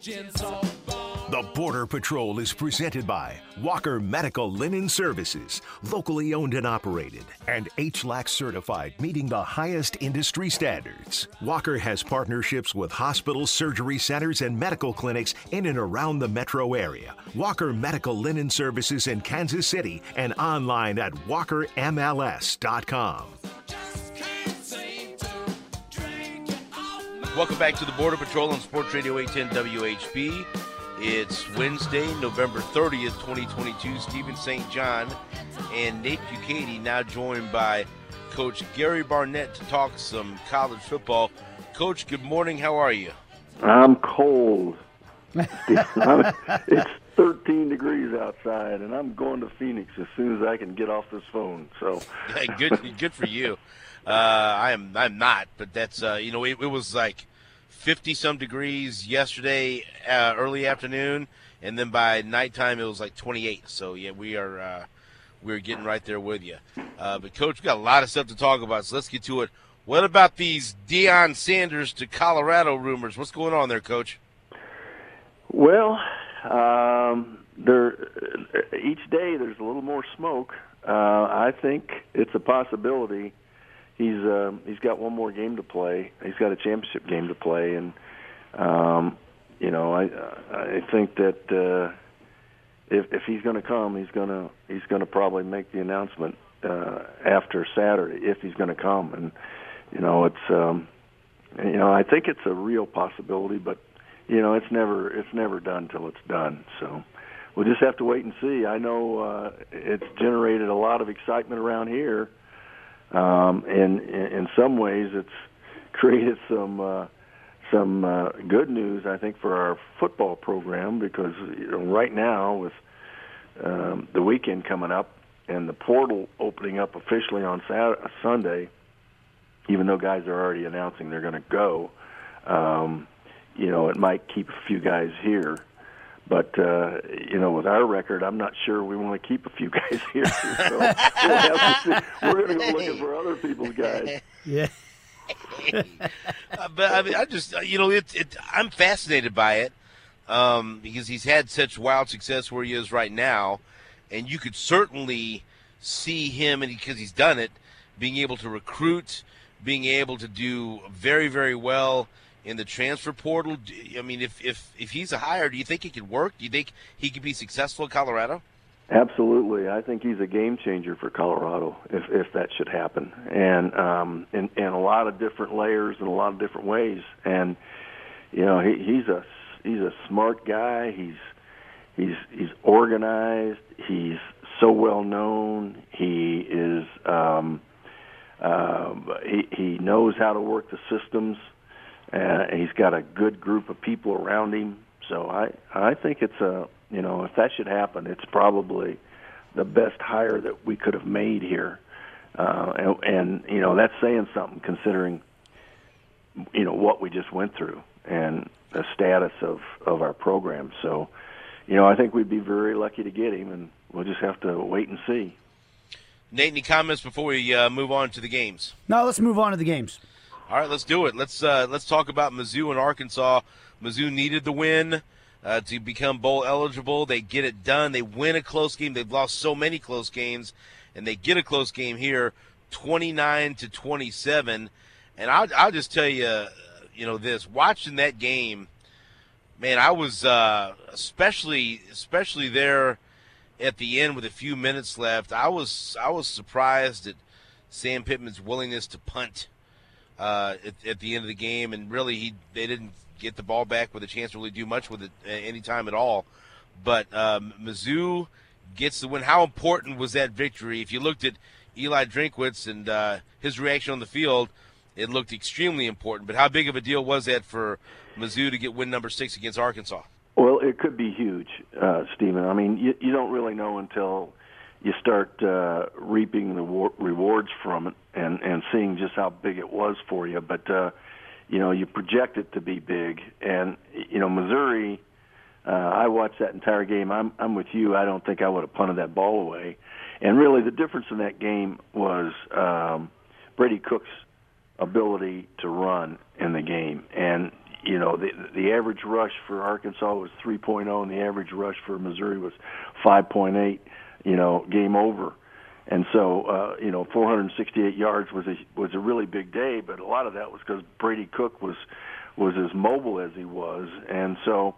The Border Patrol is presented by Walker Medical Linen Services, locally owned and operated, and HLAC certified, meeting the highest industry standards. Walker has partnerships with hospitals, surgery centers, and medical clinics in and around the metro area. Walker Medical Linen Services in Kansas City and online at walkermls.com. Welcome back to the Border Patrol on Sports Radio 810 WHB. It's Wednesday, November 30th, 2022. Stephen St. John and Nate Bukaty now joined by Coach Gary Barnett to talk some college football. Coach, good morning. How are you? I'm cold. It's 13 degrees outside, and I'm going to Phoenix as soon as I can get off this phone. So good for you. I'm not, but that's it was like 50-some degrees yesterday early afternoon, and then by nighttime it was like 28. So yeah, we're getting right there with you. But Coach, we got a lot of stuff to talk about, so let's get to it. What about these Deion Sanders to Colorado rumors? What's going on there, Coach? Well, each day there's a little more smoke. I think it's a possibility. He's got one more game to play. He's got a championship game to play, and I think that if he's going to come, he's going to probably make the announcement after Saturday if he's going to come. And I think it's a real possibility, but it's never done till it's done. So we'll just have to wait and see. I know it's generated a lot of excitement around here. And in some ways, it's created some good news, I think, for our football program because right now with the weekend coming up and the portal opening up officially on Sunday, even though guys are already announcing they're going to go, it might keep a few guys here. But, with our record, I'm not sure we want to keep a few guys here. So we'll have to see. We're going to go looking for other people's guys. Yeah. But, I mean, I'm fascinated by it because he's had such wild success where he is right now. And you could certainly see him, and because he's done it, being able to recruit, being able to do very, very well in the transfer portal. I mean, if he's a hire, do you think he could work? Do you think he could be successful in Colorado? Absolutely. I think he's a game changer for Colorado if that should happen, and in a lot of different layers and a lot of different ways. And he's a smart guy. He's organized. He's so well known. He is he knows how to work the systems. He's got a good group of people around him, so I think it's if that should happen, it's probably the best hire that we could have made here, and that's saying something considering what we just went through and the status of our program. So, I think we'd be very lucky to get him, and we'll just have to wait and see. Nate, any comments before we move on to the games? No, let's move on to the games. All right, let's do it. Let's talk about Mizzou and Arkansas. Mizzou needed the win to become bowl eligible. They get it done. They win a close game. They've lost so many close games, and they get a close game here, 29-27. And I'll just tell you, this. Watching that game, man, I was especially there at the end with a few minutes left. I was surprised at Sam Pittman's willingness to punt at the end of the game, and really they didn't get the ball back with a chance to really do much with it any time at all. But Mizzou gets the win. How important was that victory? If you looked at Eli Drinkwitz and his reaction on the field, it looked extremely important. But how big of a deal was that for Mizzou to get win number 6 against Arkansas? Well, it could be huge, Stephen. I mean, you don't really know until you start reaping the rewards from it and seeing just how big it was for you. But, you project it to be big. And, Missouri, I watched that entire game. I'm with you. I don't think I would have punted that ball away. And really the difference in that game was Brady Cook's ability to run in the game. And, the average rush for Arkansas was 3.0, and the average rush for Missouri was 5.8. Game over. And so, 468 yards was a really big day, but a lot of that was because Brady Cook was as mobile as he was, and so,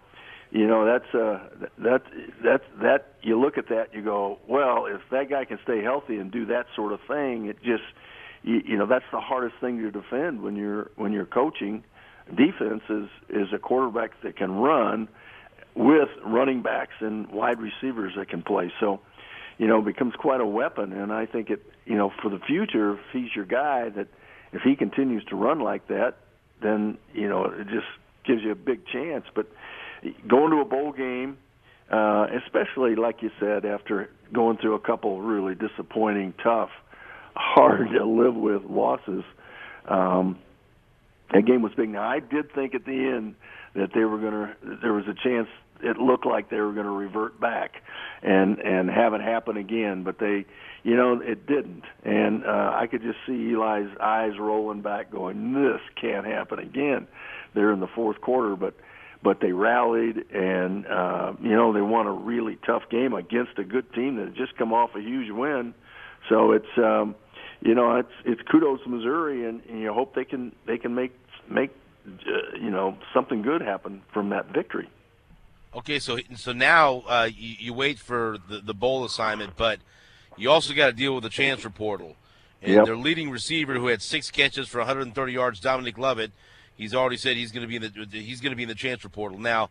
that you look at that, you go, well, if that guy can stay healthy and do that sort of thing, it just, that's the hardest thing to defend when you're coaching. Defense is a quarterback that can run with running backs and wide receivers that can play. So, becomes quite a weapon. And I think for the future, if he's your guy, that if he continues to run like that, then, it just gives you a big chance. But going to a bowl game, especially, like you said, after going through a couple really disappointing, tough, hard to live with losses, that game was big. Now, I did think at the end that there was a chance. It looked like they were going to revert back and have it happen again, but they, it didn't. And I could just see Eli's eyes rolling back going, this can't happen again. They're in the fourth quarter, but they rallied and, they won a really tough game against a good team that had just come off a huge win. So it's kudos to Missouri, and you hope they can make something good happen from that victory. Okay, so now you wait for the bowl assignment, but you also got to deal with the transfer portal. And their leading receiver, who had 6 catches for 130 yards, Dominic Lovett, he's already said he's going to be in the transfer portal. Now,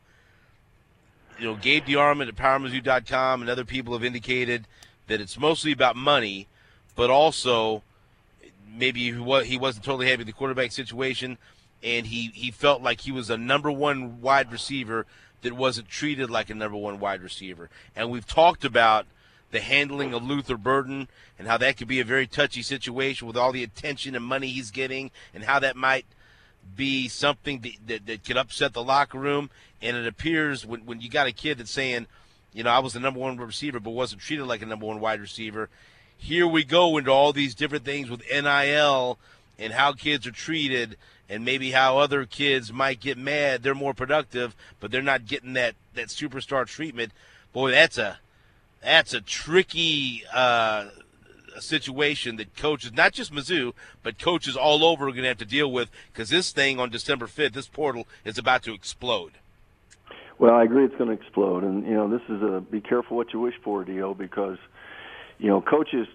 Gabe DeArmond at PowerMizzou.com and other people have indicated that it's mostly about money, but also maybe he wasn't totally happy with the quarterback situation, and he felt like he was a number one wide receiver that wasn't treated like a number one wide receiver. And we've talked about the handling of Luther Burden and how that could be a very touchy situation with all the attention and money he's getting, and how that might be something that could upset the locker room. And it appears when you got a kid that's saying, I was the number one receiver but wasn't treated like a number one wide receiver, here we go into all these different things with NIL and how kids are treated, and maybe how other kids might get mad. They're more productive, but they're not getting that superstar treatment. Boy, that's a tricky situation that coaches, not just Mizzou, but coaches all over are going to have to deal with, because this thing on December 5th, this portal, is about to explode. Well, I agree it's going to explode. And, this is be careful what you wish for, Dio, because, coaches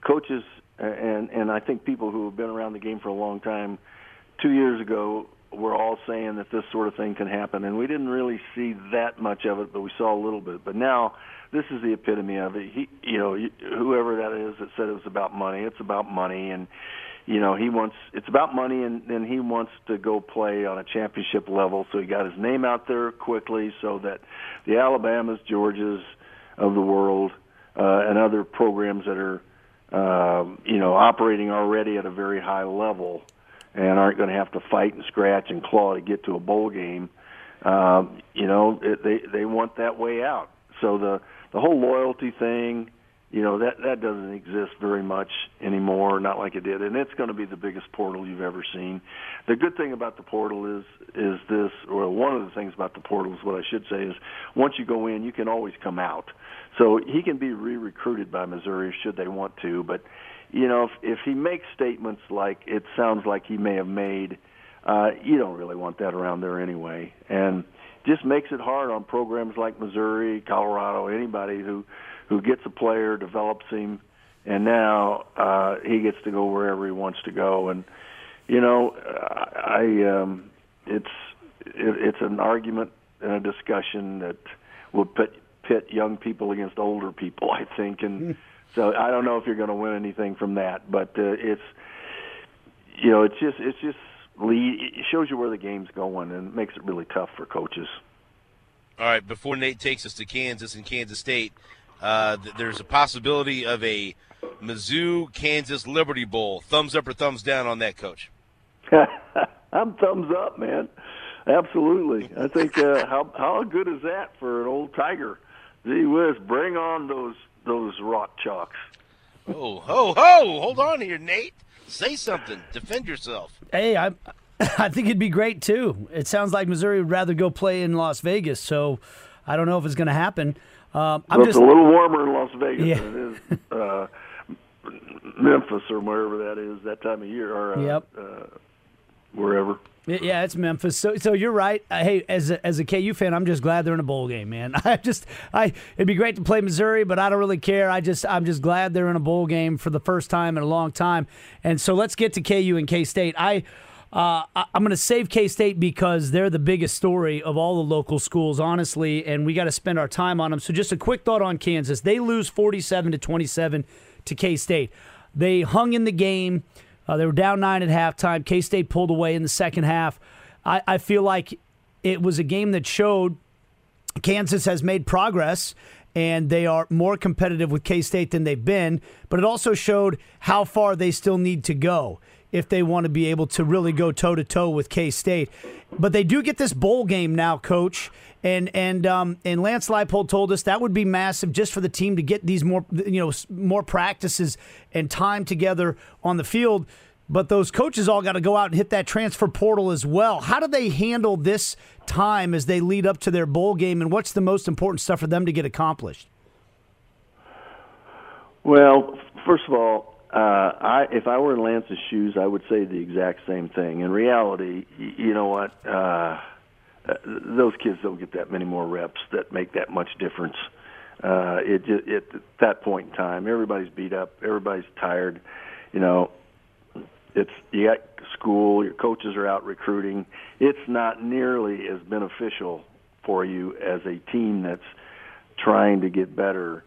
and I think people who have been around the game for a long time, 2 years ago, were all saying that this sort of thing can happen, and we didn't really see that much of it, but we saw a little bit. But now, this is the epitome of it. Whoever that is that said it was about money, it's about money, and it's about money, and then he wants to go play on a championship level, so he got his name out there quickly, so that the Alabamas, Georgias of the world, and other programs that are operating already at a very high level and aren't going to have to fight and scratch and claw to get to a bowl game, they want that way out. So the whole loyalty thing, that doesn't exist very much anymore, not like it did, and it's going to be the biggest portal you've ever seen. The good thing about the portal is this, or one of the things about the portal is what I should say is, once you go in, you can always come out. So he can be re-recruited by Missouri should they want to, but if he makes statements like it sounds like he may have made, you don't really want that around there anyway, and just makes it hard on programs like Missouri, Colorado, anybody who gets a player, develops him, and now he gets to go wherever he wants to go. And it's an argument and a discussion that will pit young people against older people, I think, and so I don't know if you're going to win anything from that. But it shows you where the game's going, and it makes it really tough for coaches. All right, before Nate takes us to Kansas and Kansas State, there's a possibility of a Mizzou-Kansas Liberty Bowl. Thumbs up or thumbs down on that, Coach? I'm thumbs up, man. Absolutely. I think how good is that for an old Tiger? Gee whiz, bring on those rock chalks. Oh, ho, ho! Hold on here, Nate. Say something. Defend yourself. Hey, I think it'd be great, too. It sounds like Missouri would rather go play in Las Vegas, so I don't know if it's going to happen. It's a little warmer in Las Vegas Yeah. than it is Memphis or wherever that is that time of year, or wherever. Yeah, it's Memphis. So you're right. Hey, as a KU fan, I'm just glad they're in a bowl game, man. It'd be great to play Missouri, but I don't really care. I'm just glad they're in a bowl game for the first time in a long time. And so let's get to KU and K-State. I'm going to save K-State because they're the biggest story of all the local schools, honestly, and we got to spend our time on them. So just a quick thought on Kansas. They lose 47-27 to K-State. They hung in the game. They were down 9 at halftime. K-State pulled away in the second half. I feel like it was a game that showed Kansas has made progress, and they are more competitive with K-State than they've been, but it also showed how far they still need to go if they want to be able to really go toe-to-toe with K-State. But they do get this bowl game now, Coach, and Lance Leipold told us that would be massive just for the team to get these more practices and time together on the field. But those coaches all got to go out and hit that transfer portal as well. How do they handle this time as they lead up to their bowl game, and what's the most important stuff for them to get accomplished? Well, first of all, if I were in Lance's shoes, I would say the exact same thing. In reality, you know what? Those kids don't get that many more reps that make that much difference. At that point in time, everybody's beat up, everybody's tired. You know, you got school, your coaches are out recruiting. It's not nearly as beneficial for you as a team that's trying to get better.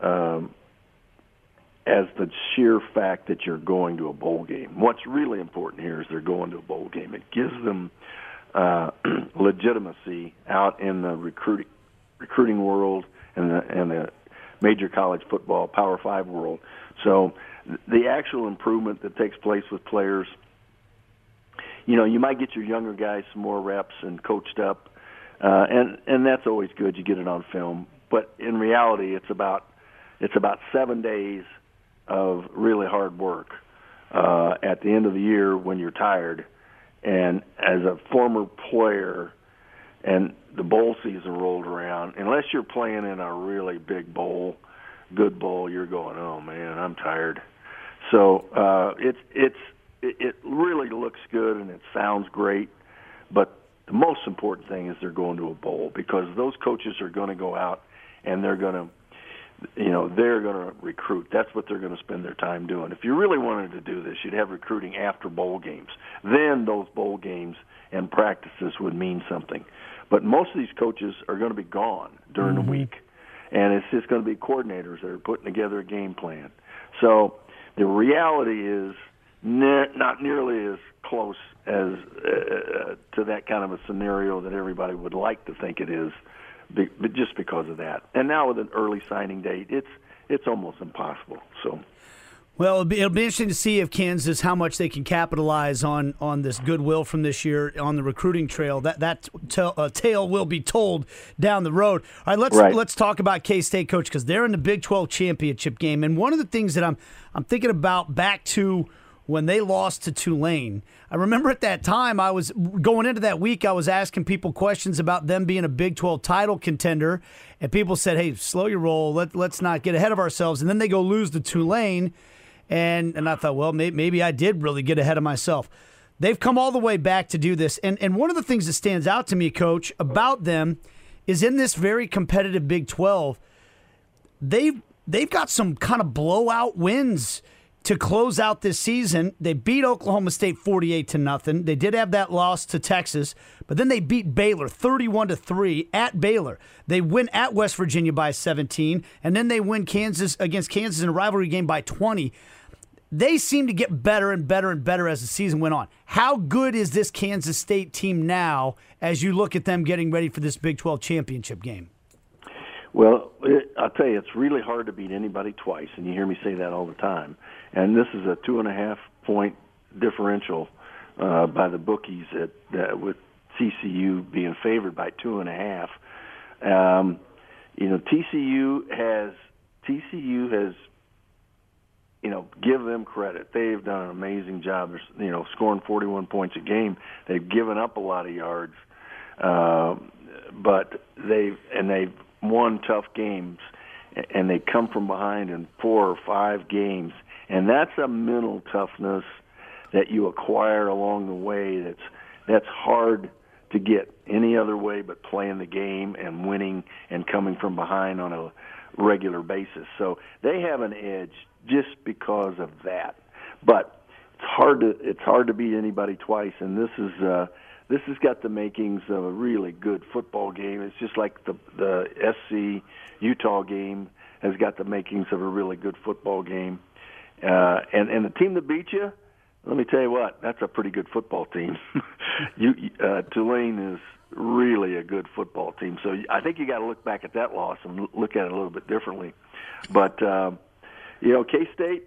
As the sheer fact that you're going to a bowl game. What's really important here is they're going to a bowl game. It gives them legitimacy out in the recruiting world and the major college football, Power 5 world. So the actual improvement that takes place with players, you know, you might get your younger guys some more reps and coached up, and that's always good. You get it on film. But in reality, it's about 7 days of really hard work at the end of the year when you're tired. And as a former player, and the bowl season rolled around, unless you're playing in a really big bowl, good bowl, you're going, oh man, I'm tired. So it really looks good and it sounds great, but the most important thing is they're going to a bowl, because those coaches are going to go out and they're going to recruit. That's what they're going to spend their time doing. If you really wanted to do this, you'd have recruiting after bowl games. Then those bowl games and practices would mean something. But most of these coaches are going to be gone during the week, and it's just going to be coordinators that are putting together a game plan. So the reality is not nearly as close as to that kind of a scenario that everybody would like to think it is, but just because of that. And now with an early signing date, it's almost impossible. So, well, it'll be interesting to see if Kansas, how much they can capitalize on this goodwill from this year on the recruiting trail. That tale will be told down the road. All right, let's talk about K-State, Coach, because they're in the Big 12 championship game. And one of the things that I'm thinking about back to when they lost to Tulane, I remember at that time I was going into that week, I was asking people questions about them being a Big 12 title contender, and people said, hey, slow your roll, let's not get ahead of ourselves. And then they go lose to Tulane, and I thought, well, maybe I did really get ahead of myself. They've come all the way back to do this, and one of the things that stands out to me, Coach, about them is in this very competitive Big 12, they've got some kind of blowout wins to close out this season. They beat Oklahoma State 48-0. They did have that loss to Texas, but then they beat Baylor 31-3 at Baylor. They win at West Virginia by 17, and then they win against Kansas in a rivalry game by 20. They seem to get better and better and better as the season went on. How good is this Kansas State team now as you look at them getting ready for this Big 12 championship game? Well, I'll tell you, it's really hard to beat anybody twice, and you hear me say that all the time. And this is a 2.5-point differential by the bookies with TCU being favored by 2.5. TCU has give them credit. They've done an amazing job. Scoring 41 points a game. They've given up a lot of yards, but they've won tough games, and they come from behind in 4 or 5 games, and that's a mental toughness that you acquire along the way. That's hard to get any other way but playing the game and winning and coming from behind on a regular basis. So they have an edge just because of that. But it's hard to beat anybody twice, and this has got the makings of a really good football game. It's just like the SC Utah game has got the makings of a really good football game. And the team that beat you, let me tell you what, that's a pretty good football team. Tulane is really a good football team. So I think you got to look back at that loss and look at it a little bit differently. But K-State,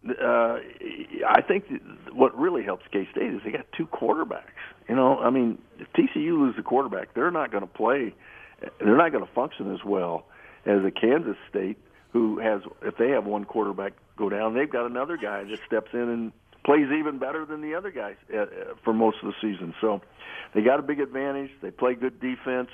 I think what really helps K-State is they got 2 quarterbacks. If TCU loses a quarterback, they're not going to play. They're not going to function as well as a Kansas State, who has, if they have one quarterback go down, they've got another guy that steps in and plays even better than the other guys for most of the season. So they got a big advantage. They play good defense.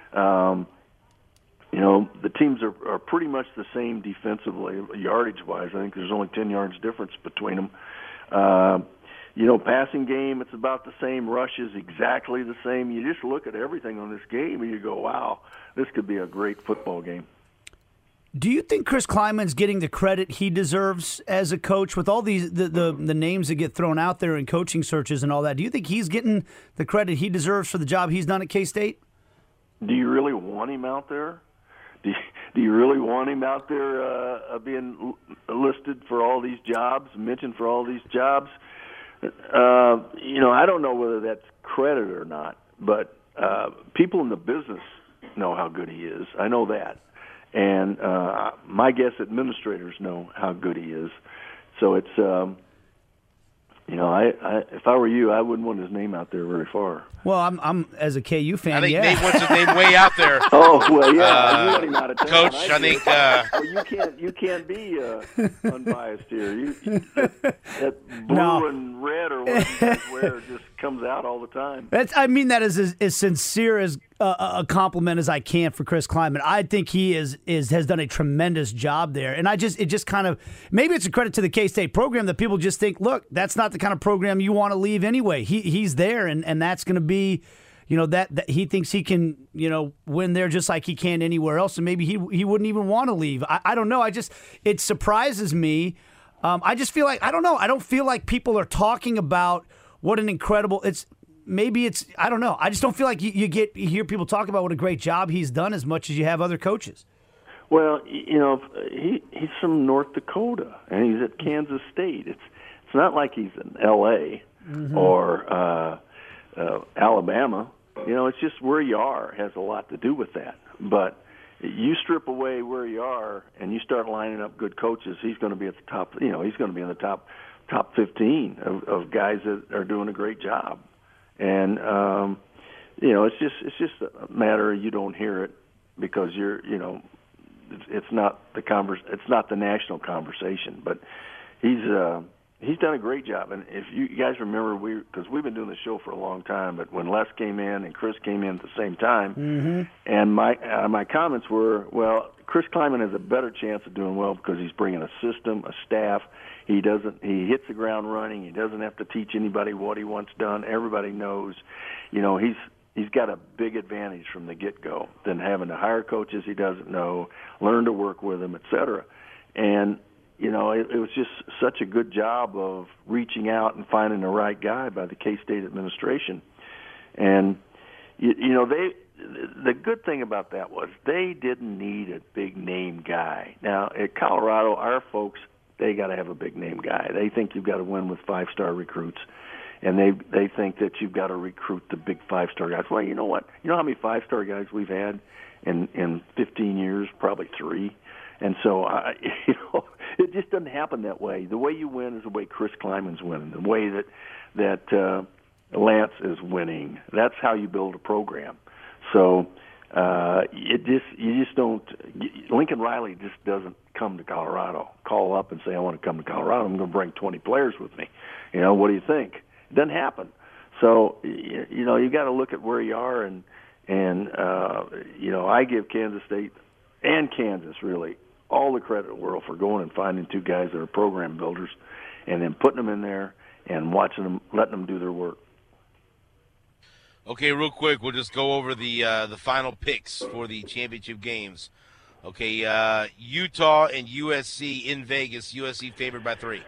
The teams are pretty much the same defensively, yardage-wise. I think there's only 10 yards difference between them. Passing game, it's about the same. Rush is exactly the same. You just look at everything on this game and you go, wow, this could be a great football game. Do you think Chris Klieman's getting the credit he deserves as a coach with all these the names that get thrown out there in coaching searches and all that? Do you think he's getting the credit he deserves for the job he's done at K-State? Do you really want him out there? Do you really want him out there being listed for all these jobs, mentioned for all these jobs? I don't know whether that's credit or not, but people in the business know how good he is. I know that. And my guess, administrators know how good he is. So it's, if I were you, I wouldn't want his name out there very far. Well, I'm as a KU fan. I think yeah. Nate wants his name way out there. Oh well, yeah. You want him out of town, Coach, I think. Well, you can't be unbiased here. That blue and red or whatever you guys wear just comes out all the time. I mean that as sincere as a compliment as I can for Chris Klieman. I think he has done a tremendous job there, and it just kind of, maybe it's a credit to the K-State program that people just think, look, that's not the kind of program you want to leave anyway. He's there, and that's going to be, that he thinks he can, win there just like he can anywhere else, and maybe he wouldn't even want to leave. I don't know. It surprises me. I just feel like, I don't know. I don't feel like people are talking about what an incredible, I don't know. I just don't feel like you hear people talk about what a great job he's done as much as you have other coaches. Well, he's from North Dakota, and he's at Kansas State. It's not like he's in L.A. or Alabama. It's just where you are has a lot to do with that. But you strip away where you are and you start lining up good coaches, he's going to be at the top. He's going to be in the top 15 of guys that are doing a great job. And it's just a matter of you don't hear it because it's not the national conversation. But he's done a great job. And if you guys remember, because we've been doing the show for a long time, but when Les came in and Chris came in at the same time, and my comments were, well, Chris Klieman has a better chance of doing well because he's bringing a system, a staff. He hits the ground running. He doesn't have to teach anybody what he wants done. Everybody knows, he's got a big advantage from the get-go than having to hire coaches he doesn't know, learn to work with them, et cetera. And it was just such a good job of reaching out and finding the right guy by the K-State administration. And, the good thing about that was they didn't need a big-name guy. Now, at Colorado, our folks, they got to have a big-name guy. They think you've got to win with 5-star recruits. And they think that you've got to recruit the big 5-star guys. Well, you know what? You know how many 5-star guys we've had in 15 years? Probably 3. And so, it just doesn't happen that way. The way you win is the way Chris Klieman's winning, the way that Lance is winning. That's how you build a program. So You just don't. Lincoln Riley just doesn't come to Colorado. Call up and say, "I want to come to Colorado. I'm going to bring 20 players with me." What do you think? It doesn't happen. So you got to look at where you are, and I give Kansas State and Kansas really all the credit in the world for going and finding two guys that are program builders, and then putting them in there and watching them, letting them do their work. Okay, real quick, we'll just go over the final picks for the championship games. Okay, Utah and USC in Vegas. USC favored by 3.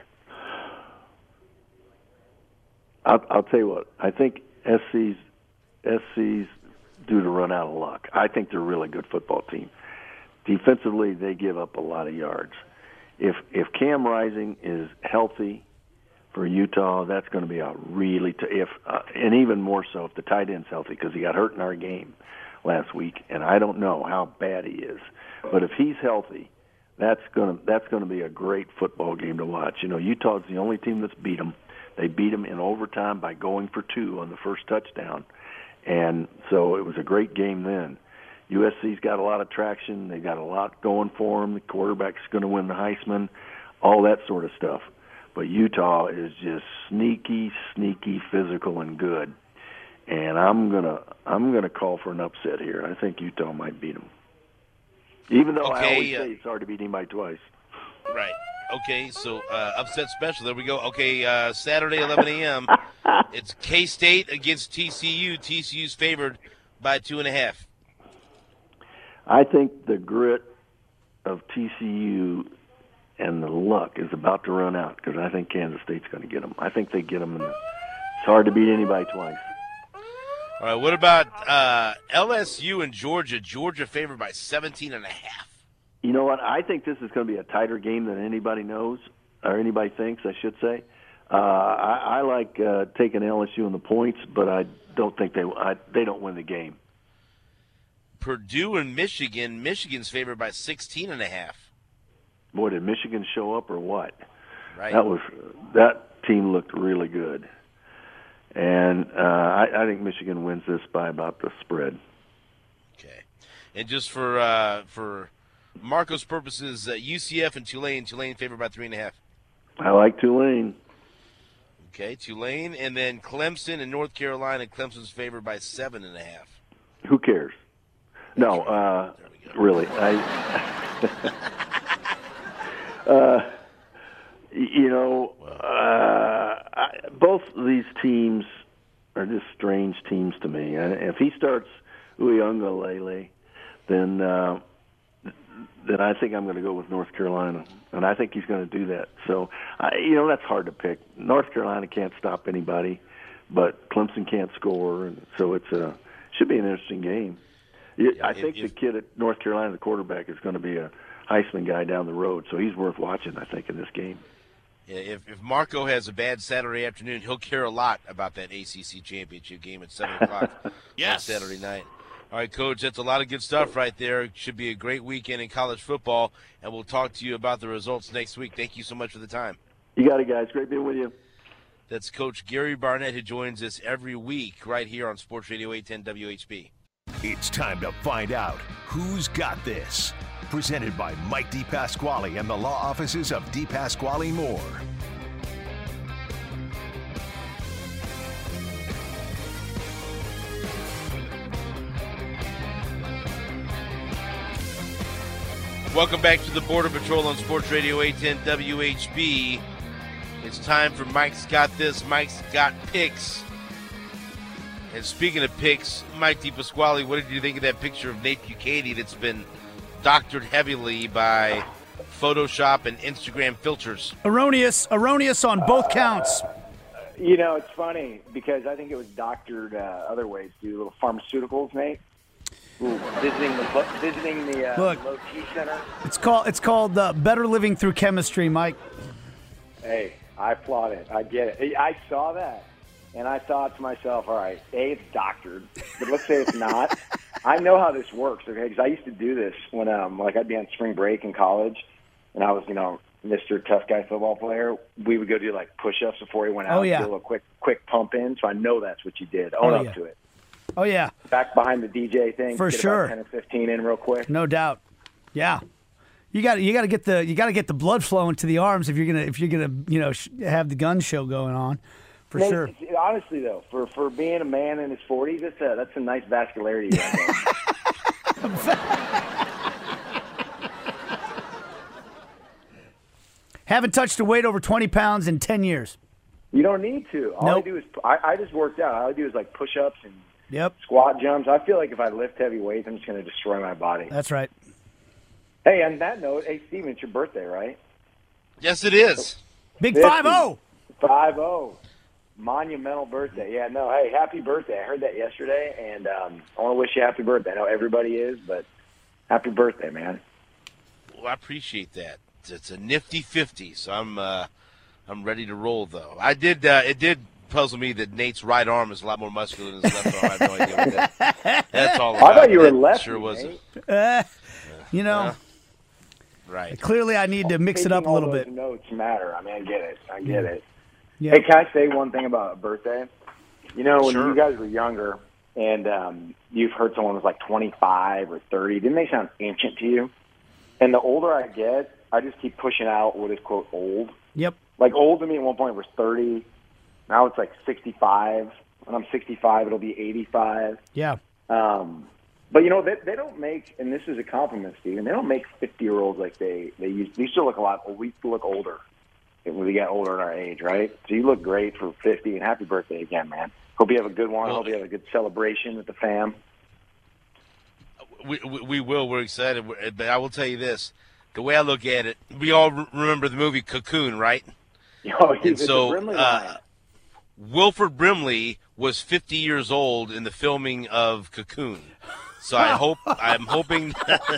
I'll tell you what. I think SC's due to run out of luck. I think they're a really good football team. Defensively, they give up a lot of yards. If Cam Rising is healthy for Utah, that's going to be a really and even more so if the tight end's healthy, because he got hurt in our game last week, and I don't know how bad he is. But if he's healthy, that's going to be a great football game to watch. Utah's the only team that's beat them. They beat them in overtime by going for 2 on the first touchdown, and so it was a great game then. USC's got a lot of traction. They got a lot going for them. The quarterback's going to win the Heisman, all that sort of stuff. But Utah is just sneaky, physical, and good. And I'm gonna call for an upset here. I think Utah might beat them, even though I always say it's hard to beat anybody twice. Right. Okay. So upset special. There we go. Okay. Saturday, 11 a.m. It's K-State against TCU. TCU's favored by 2.5. I think the grit of TCU and the luck is about to run out, because I think Kansas State's going to get them. I think they get them. It's hard to beat anybody twice. All right, what about LSU and Georgia? Georgia favored by 17.5. You know what? I think this is going to be a tighter game than anybody knows, or anybody thinks, I should say. I like taking LSU in the points, but I don't think they don't win the game. Purdue and Michigan. Michigan's favored by 16.5. Boy, did Michigan show up or what? Right. That team looked really good, and I think Michigan wins this by about the spread. Okay, and just for Marco's purposes, UCF and Tulane. Tulane favored by 3.5. I like Tulane. Okay, Tulane, and then Clemson and North Carolina. Clemson's favored by 7.5. Who cares? No, really. Both of these teams are just strange teams to me. And if he starts Uiagalelei, then I think I'm going to go with North Carolina, and I think he's going to do that. So, that's hard to pick. North Carolina can't stop anybody, but Clemson can't score, and so should be an interesting game. I think the kid at North Carolina, the quarterback, is going to be a Heisman guy down the road, so he's worth watching, I think, in this game. Yeah, if Marco has a bad Saturday afternoon, he'll care a lot about that ACC championship game at 7 o'clock on Saturday night. All right, Coach, that's a lot of good stuff right there. It should be a great weekend in college football, and we'll talk to you about the results next week. Thank you so much for the time. You got it, guys. Great being with you. That's Coach Gary Barnett, who joins us every week right here on Sports Radio 810 WHB. It's time to find out who's got this. Presented by Mike DePasquale and the law offices of DePasquale Moore. Welcome back to the Border Patrol on Sports Radio 810 WHB. It's time for Mike's Got This, Mike's Got Picks. And speaking of picks, Mike DePasquale, what did you think of that picture of Nate Bukaty that's been doctored heavily by Photoshop and Instagram filters? Erroneous on both counts. It's funny because I think it was doctored other ways, too. Little pharmaceuticals, Nate. Ooh, visiting the Low T Center. It's called Better Living Through Chemistry, Mike. Hey, I applaud it. I get it. I saw that, and I thought to myself, all right, A, it's doctored, but let's say it's not. I know how this works, okay, because I used to do this when I'd be on spring break in college, and I was, Mr. Tough Guy football player. We would go do, push-ups before he went out. Oh, yeah. Do a little quick pump in, so I know that's what you did. Own up to it. Oh, yeah. Back behind the DJ thing. For get sure. About 10 or 15 in real quick. No doubt. Yeah. You got to get the blood flowing to the arms if you're gonna have the gun show going on, for Nate, sure. Honestly though, for being a man in his 40s, that's a nice vascularity. Haven't touched a weight over 20 pounds in 10 years. You don't need to. All Nope. I do is I just worked out. All I do is like push-ups and Yep. squat jumps. I feel like if I lift heavy weights, I'm just going to destroy my body. That's right. Hey, on that note, Steven, it's your birthday, right? Yes, it is. Big 50. 5-0. 5-0. Monumental birthday. Yeah, no, hey, happy birthday. I heard that yesterday, and I want to wish you happy birthday. I know everybody is, but happy birthday, man. Well, I appreciate that. It's a nifty 50, so I'm ready to roll, though. It did puzzle me that Nate's right arm is a lot more muscular than his left arm. I have no idea what that's all about. I thought you were lefty, Sure wasn't. Right. Clearly I need to mix it up a little bit. Notes matter. I mean, I get it. Yeah. Hey, can I say one thing about a birthday? You know, when Sure. you guys were younger and you've heard someone was like 25 or 30, didn't they sound ancient to you? And the older I get, I just keep pushing out what is, quote, old. Yep. Like, old to me at one point was 30. Now it's like 65. When I'm 65, it'll be 85. Yeah. But, you know, they don't make, and this is a compliment, Steven, they don't make 50-year-olds like they used to. We still look we used to look older when we got older in our age, right? So you look great for 50, and happy birthday again, man. Hope you have a good one. Hope you have a good celebration with the fam. We will. We're excited. But I will tell you this. The way I look at it, we all remember the movie Cocoon, right? And so Wilford Brimley was 50 years old in the filming of Cocoon. So I'm hoping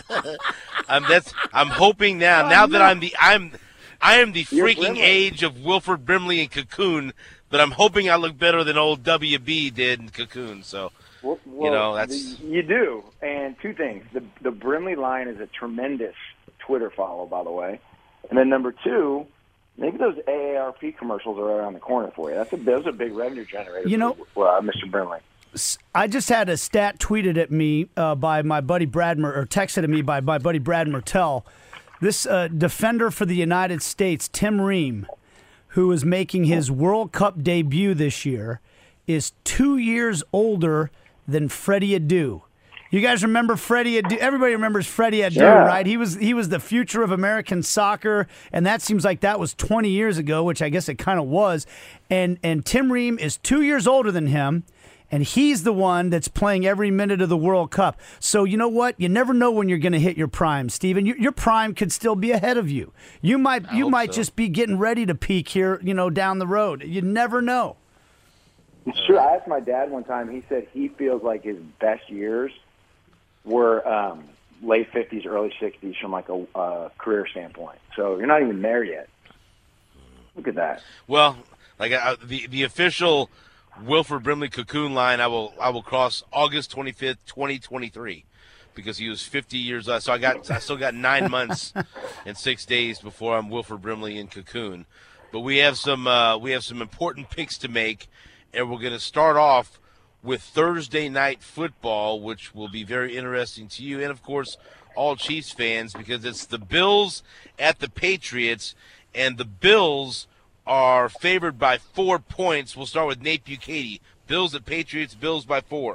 now that I am the freaking age of Wilford Brimley in Cocoon, but I'm hoping I look better than old WB did in Cocoon. So that's you do. And two things: the Brimley line is a tremendous Twitter follow, by the way, and then number two, maybe those AARP commercials are around the corner for you. Those are big revenue generators. For Mr. Brimley. I just had a stat tweeted at me by my buddy texted at me by my buddy Brad Mertell. This defender for the United States, Tim Ream, who is making his World Cup debut this year, is 2 years older than Freddie Adu. You guys remember Freddie Adu? Everybody remembers Freddie Adu, right? He was the future of American soccer, and that seems like that was 20 years ago, which I guess it kind of was. And Tim Ream is 2 years older than him. And he's the one that's playing every minute of the World Cup. So you know what? You never know when you're going to hit your prime, Steven. Your prime could still be ahead of you. You might just be getting ready to peak here, down the road. You never know. It's true. I asked my dad one time. He said he feels like his best years were late 50s, early 60s from like a career standpoint. So you're not even there yet. Look at that. Well, like the official Wilford Brimley Cocoon line, I will cross August 25th, 2023, because he was 50 years old. So I still got 9 months and 6 days before I'm Wilford Brimley in Cocoon. But we have some important picks to make, and we're going to start off with Thursday night football, which will be very interesting to you and of course all Chiefs fans, because it's the Bills at the Patriots, and the Bills are favored by 4 points. We'll start with Nate Bukaty. Bills at Patriots, Bills by 4.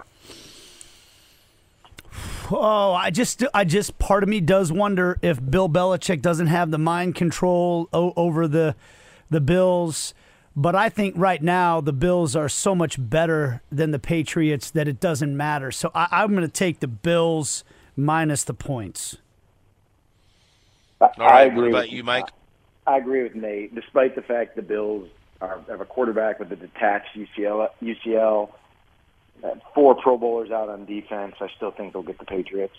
Oh, I just part of me does wonder if Bill Belichick doesn't have the mind control over the Bills. But I think right now the Bills are so much better than the Patriots that it doesn't matter. So I'm going to take the Bills minus the points. All right, what about you, Mike? I agree with Nate. Despite the fact the Bills have a quarterback with a detached UCL, 4 Pro Bowlers out on defense, I still think they'll get the Patriots.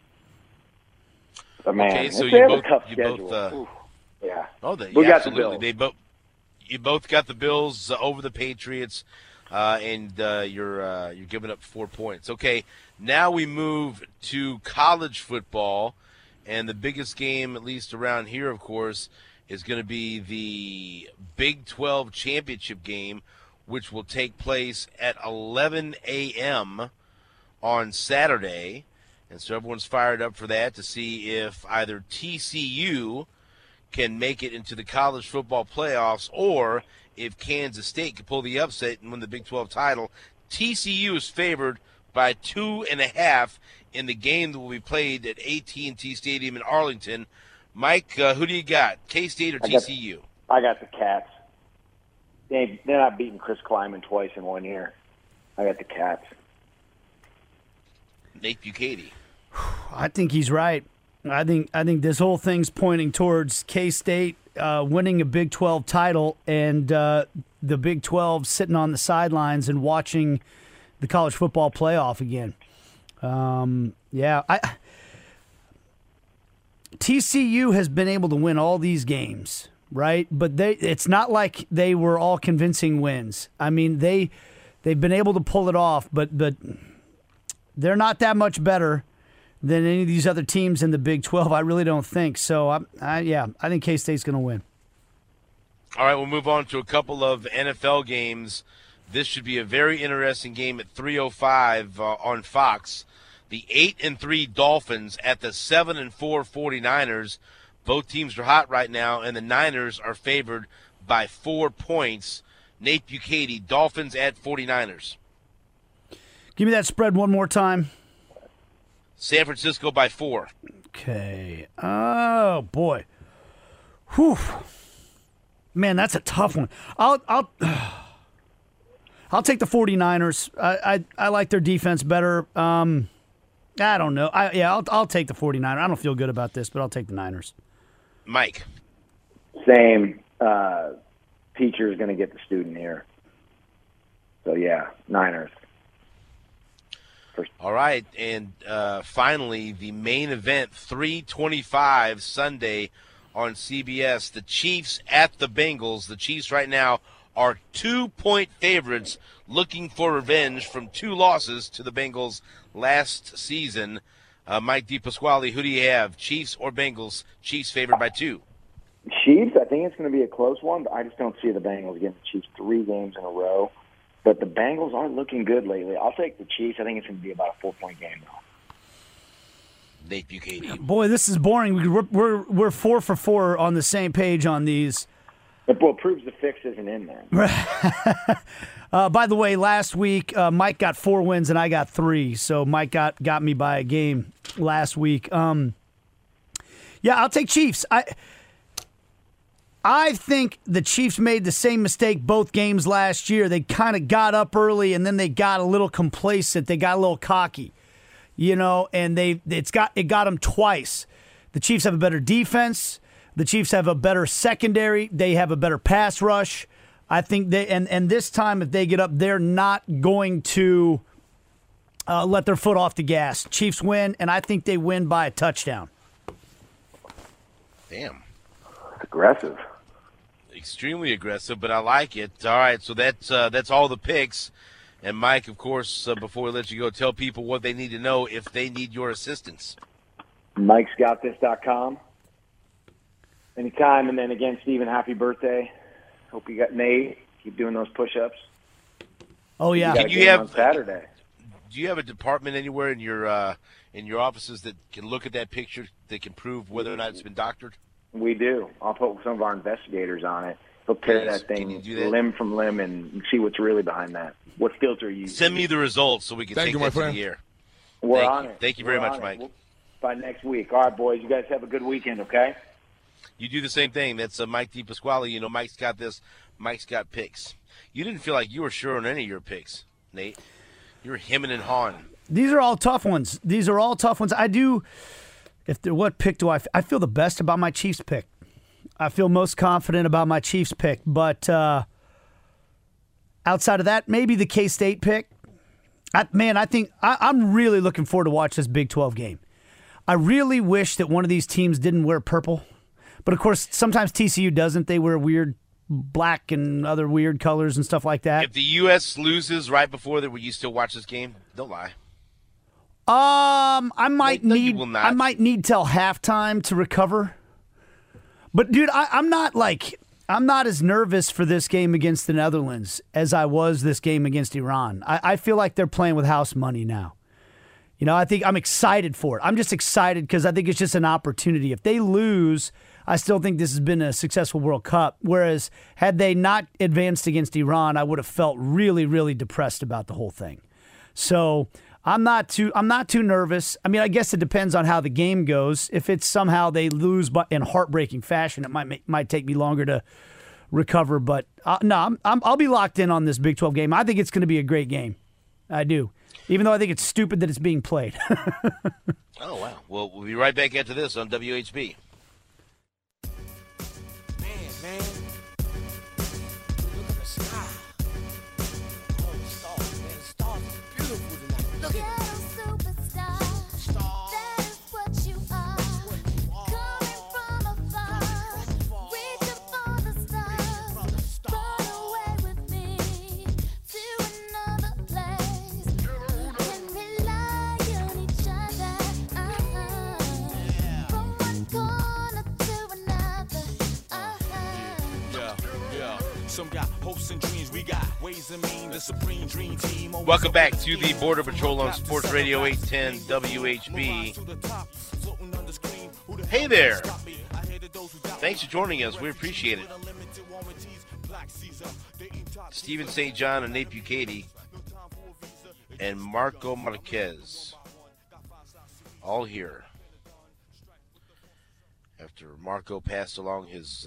But man, okay, so they have a tough schedule. Yeah. Oh, we got absolutely. the Bills. You both got the Bills over the Patriots, and you're giving up 4 points. Okay, now we move to college football, and the biggest game, at least around here, of course, is going to be the Big 12 championship game, which will take place at 11 a.m. on Saturday. And so everyone's fired up for that to see if either TCU can make it into the college football playoffs or if Kansas State can pull the upset and win the Big 12 title. TCU is favored by 2.5 in the game that will be played at AT&T Stadium in Arlington. Mike, who do you got, K-State or TCU? I got the Cats. They're not beating Chris Kleiman twice in 1 year. I got the Cats. Nate Bukaty. I think he's right. I think this whole thing's pointing towards K-State winning a Big 12 title and the Big 12 sitting on the sidelines and watching the college football playoff again. TCU has been able to win all these games, right? But it's not like they were all convincing wins. I mean, they've been able to pull it off, but they're not that much better than any of these other teams in the Big 12. I really don't think so. I think K-State's going to win. All right, we'll move on to a couple of NFL games. This should be a very interesting game at 3:05 on Fox. The 8-3 Dolphins at the 7-4 49ers. Both teams are hot right now, and the Niners are favored by 4 points. Nate Bukaty, Dolphins at 49ers. Give me that spread one more time. San Francisco by 4. Okay. Oh, boy. Whew. Man, that's a tough one. I'll take the 49ers. I like their defense better. I don't know. I'll take the 49ers. I don't feel good about this, but I'll take the Niners. Mike. Same. Teacher is going to get the student here. So, yeah, Niners. All right, and finally, the main event, 3:25 Sunday on CBS. The Chiefs at the Bengals. The Chiefs right now are 2-point favorites looking for revenge from 2 losses to the Bengals last season. Mike DePasquale, who do you have, Chiefs or Bengals? Chiefs favored by 2. Chiefs, I think it's going to be a close one, but I just don't see the Bengals getting the Chiefs 3 games in a row. But the Bengals aren't looking good lately. I'll take the Chiefs. I think it's going to be about a 4-point game, though. Nate Bukaty. Boy, this is boring. We're 4 for 4 on the same page on these. It proves the fix isn't in there. By the way, last week Mike got 4 wins and I got 3. So Mike got me by a game last week. I'll take Chiefs. I think the Chiefs made the same mistake both games last year. They kind of got up early and then they got a little complacent. They got a little cocky, and it got them twice. The Chiefs have a better defense. The Chiefs have a better secondary. They have a better pass rush. I think and this time if they get up, they're not going to let their foot off the gas. Chiefs win, and I think they win by a touchdown. Damn. It's aggressive. Extremely aggressive, but I like it. All right, so that's all the picks. And Mike, of course, before we let you go, tell people what they need to know if they need your assistance. Mike'sGotThis.com. Anytime, and then again, Steven, happy birthday. Hope you got Nate. Keep doing those push-ups. Oh yeah. Can you have on Saturday? Do you have a department anywhere in your offices that can look at that picture that can prove whether or not it's been doctored? We do. I'll put some of our investigators on it. They'll tear that thing limb from limb and see what's really behind that. What filter you use. Send me the results so we can take that to the air. We're on it. Thank you very much, Mike. By next week. All right, boys. You guys have a good weekend, okay? You do the same thing. That's Mike DePasquale. Mike's got this. Mike's got picks. You didn't feel like you were sure on any of your picks, Nate. You were hemming and hawing. These are all tough ones. I do. What pick do I feel the best about my Chiefs pick? I feel most confident about my Chiefs pick, but outside of that, maybe the K-State pick. I think I'm really looking forward to watch this Big 12 game. I really wish that one of these teams didn't wear purple, but of course sometimes TCU doesn't. They wear weird black and other weird colors and stuff like that. If the U.S. loses right before that, will you still watch this game? Don't lie. I might need till halftime to recover. But dude, I'm not as nervous for this game against the Netherlands as I was this game against Iran. I feel like they're playing with house money now. I think I'm excited for it. I'm just excited because I think it's just an opportunity. If they lose, I still think this has been a successful World Cup. Whereas had they not advanced against Iran, I would have felt really, really depressed about the whole thing. So I'm not too nervous. I mean, I guess it depends on how the game goes. If it's somehow they lose in heartbreaking fashion, it might take me longer to recover. But no, I'll be locked in on this Big 12 game. I think it's going to be a great game. I do. Even though I think it's stupid that it's being played. Oh, wow. Well, we'll be right back after this on WHB. Man. Look at the sky. Oh, the stars, man. The stars are beautiful tonight. Look at them. Superstar. That is what you are. Coming from afar. Reaching for the stars. Run away with me to another place. Can rely on each other. From one corner to another. Some got hopes and dreams, we got ways and means, the supreme dream team. Welcome back to the Border Patrol on Sports Radio 810 WHB. Hey there. Thanks for joining us. We appreciate it. Stephen St. John and Nate Bukaty and Marco Marquez all here after Marco passed along his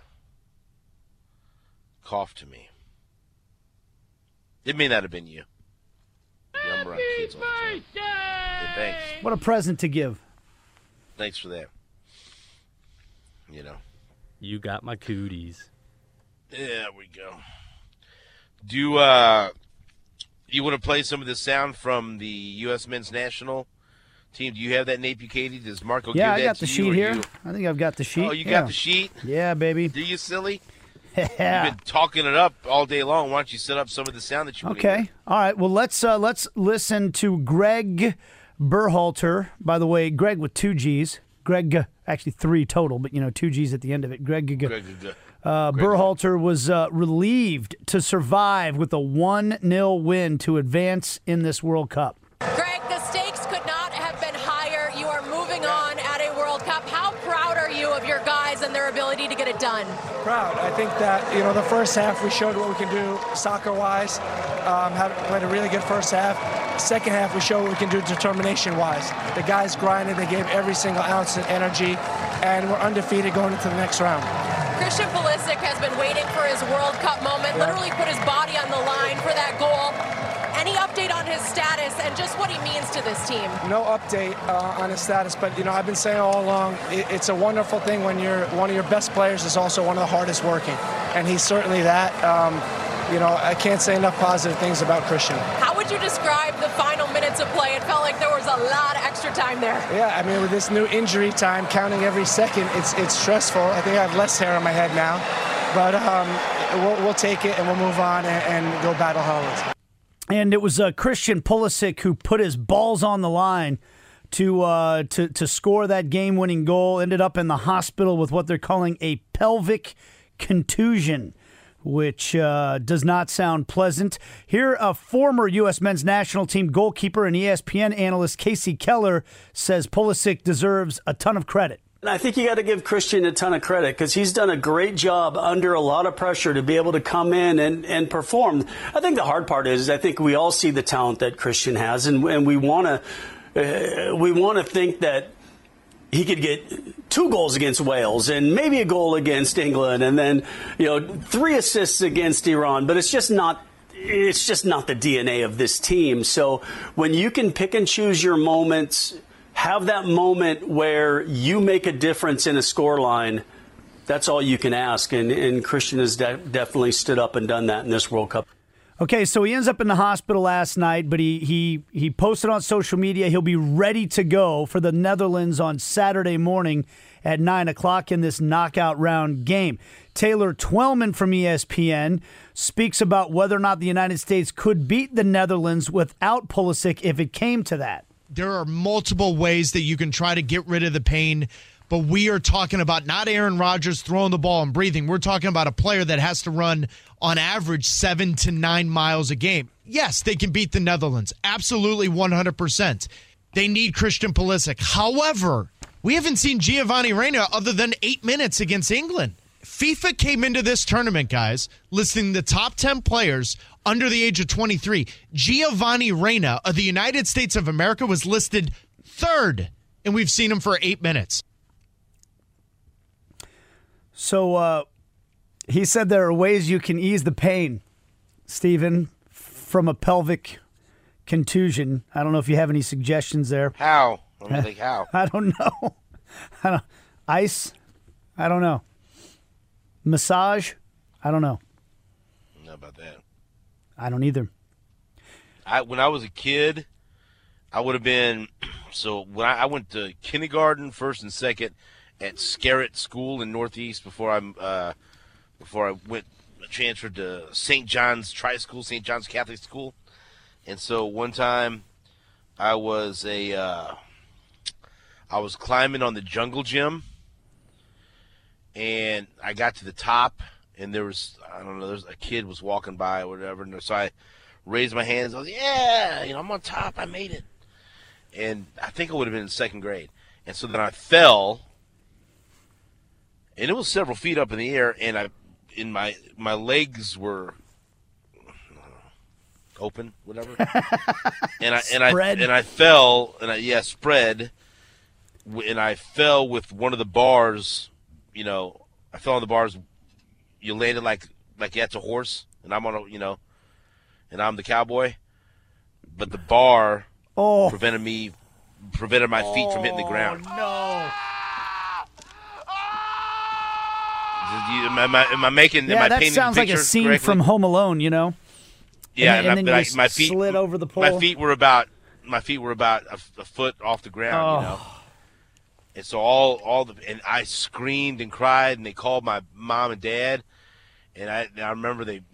cough to me. It may not have been you. I'm around kids all the time. Hey, thanks. What a present to give. Thanks for that. You got my cooties. There we go. Do you want to play some of the sound from the U.S. men's national team? Do you have that, Nate Bukaty? Does Marco give that to you? Yeah, I got the sheet here. I think I've got the sheet. Oh, you got the sheet? Yeah, baby. Do you, silly? Yeah. You've been talking it up all day long. Why don't you set up some of the sound that you want to hear? Okay. All right. Well, let's listen to Greg Berhalter. By the way, Greg with 2 G's. Greg, actually 3 total, but 2 G's at the end of it. Greg Berhalter was relieved to survive with a 1-0 win to advance in this World Cup. Greg, the stakes could not have been higher. You are moving on at a World Cup. How proud are you of your guys and their ability to get it done? Proud. I think that, the first half we showed what we can do soccer-wise, played a really good first half. Second half we showed what we can do determination-wise. The guys grinded. They gave every single ounce of energy, and we're undefeated going into the next round. Christian Pulisic has been waiting for his World Cup moment, literally put his body on the line for that goal. Any update on his status and just what he means to this team? No update on his status, but I've been saying all along, it's a wonderful thing when one of your best players is also one of the hardest working, and he's certainly that. I can't say enough positive things about Christian. How would you describe the final minutes of play? It felt like there was a lot of extra time there. Yeah, with this new injury time, counting every second, it's stressful. I think I have less hair on my head now, but we'll take it and we'll move on and go battle Holland. And it was Christian Pulisic who put his balls on the line to score that game-winning goal. Ended up in the hospital with what they're calling a pelvic contusion, which does not sound pleasant. Here, a former U.S. men's national team goalkeeper and ESPN analyst Casey Keller says Pulisic deserves a ton of credit. And I think you got to give Christian a ton of credit because he's done a great job under a lot of pressure to be able to come in and perform. I think the hard part is I think we all see the talent that Christian has, and we want to think that he could get 2 goals against Wales and maybe a goal against England and then 3 assists against Iran, but it's just not the DNA of this team. So when you can pick and choose your moments, have that moment where you make a difference in a scoreline, that's all you can ask. And Christian has definitely stood up and done that in this World Cup. Okay, so he ends up in the hospital last night, but he posted on social media he'll be ready to go for the Netherlands on Saturday morning at 9 o'clock in this knockout round game. Taylor Twellman from ESPN speaks about whether or not the United States could beat the Netherlands without Pulisic if it came to that. There are multiple ways that you can try to get rid of the pain, but we are talking about not Aaron Rodgers throwing the ball and breathing. We're talking about a player that has to run on average 7 to 9 miles a game. Yes, they can beat the Netherlands. Absolutely 100%. they need Christian Pulisic. However, we haven't seen Giovanni Reyna other than 8 minutes against England. FIFA came into this tournament, guys, listing the top 10 players under the age of 23. Giovanni Reyna of the United States of America was listed third, and we've seen him for 8 minutes. So he said there are ways you can ease the pain, Stephen, from a pelvic contusion. I don't know if you have any suggestions there. How? Let me think how. I don't know. Ice? I don't know. Massage? I don't know. Not about that. I don't either. When I was a kid, I would have been so when I went to kindergarten, first and second at Scarrett School in Northeast before I went transferred to St. John's Tri-School, St. John's Catholic School. And so one time I was climbing on the jungle gym, and I got to the top, and there's a kid was walking by or whatever, and so I raised my hands. I was, yeah, I'm on top. I made it. And I think I would have been in second grade. And so then I fell, and it was several feet up in the air, and my legs were open, whatever. and I fell, spread, and I fell with one of the bars. I fell on the bars. You landed like that's a horse, and I'm on and I'm the cowboy. But the bar prevented my feet from hitting the ground. No. Am I painting that sounds like a scene correctly? from Home Alone, Yeah, and then my feet slid over the pole. My feet were about a foot off the ground, And so and I screamed and cried, and they called my mom and dad, and I remember they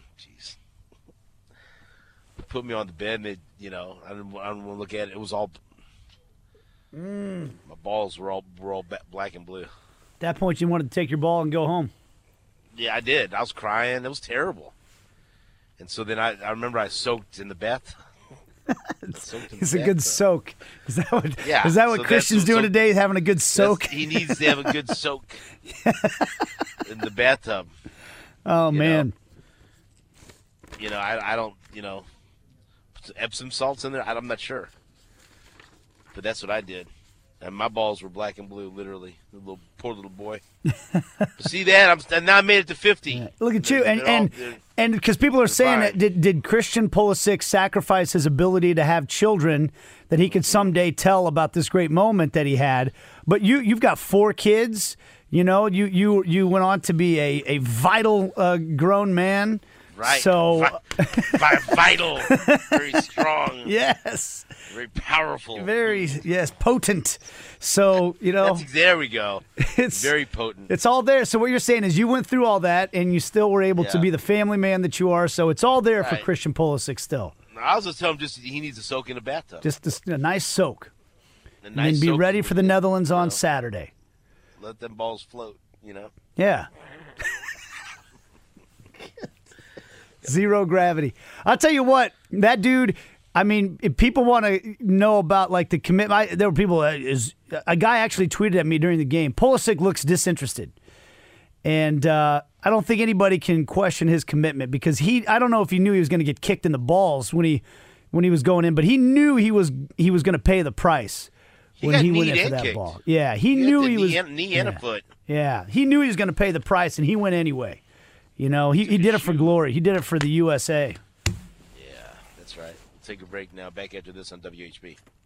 put me on the bed, and they, I didn't want to look at it. It was all my balls were all black and blue. At that point, you wanted to take your ball and go home. Yeah, I did. I was crying. It was terrible. And so then I remember I soaked in the bath. It's a good soak. Is that what Christian's doing today? Having a good soak? He needs to have a good soak in the bathtub. Oh, man. I don't, put some Epsom salts in there. I'm not sure. But that's what I did. And my balls were black and blue, literally. Poor little boy. See that? Now I made it to 50. Yeah. Look at you. And because people are saying that, did Christian Pulisic sacrifice his ability to have children that he could someday tell about this great moment that he had? But you've got 4 kids. You went on to be a vital grown man. Right. So vital, very strong. Yes. Very powerful. Potent. So, there we go. It's very potent. It's all there. So what you're saying is you went through all that and you still were able to be the family man that you are. So it's all there for Christian Pulisic still. I was just telling him he needs to soak in a bathtub. Just a nice soak. And then be ready for the Netherlands on Saturday. Let them balls float, Yeah. Zero gravity. I'll tell you what, that dude, if people want to know about the commitment, there were people, a guy actually tweeted at me during the game, Pulisic looks disinterested. And I don't think anybody can question his commitment because I don't know if he knew he was going to get kicked in the balls when he was going in, but he knew he was going to pay the price when he went in for that kicked. Ball. Yeah, he knew he was. Knee and a foot. Yeah, he knew he was going to pay the price, and he went anyway. He did it for glory. He did it for the USA. Yeah, that's right. We'll take a break now. Back after this on WHB.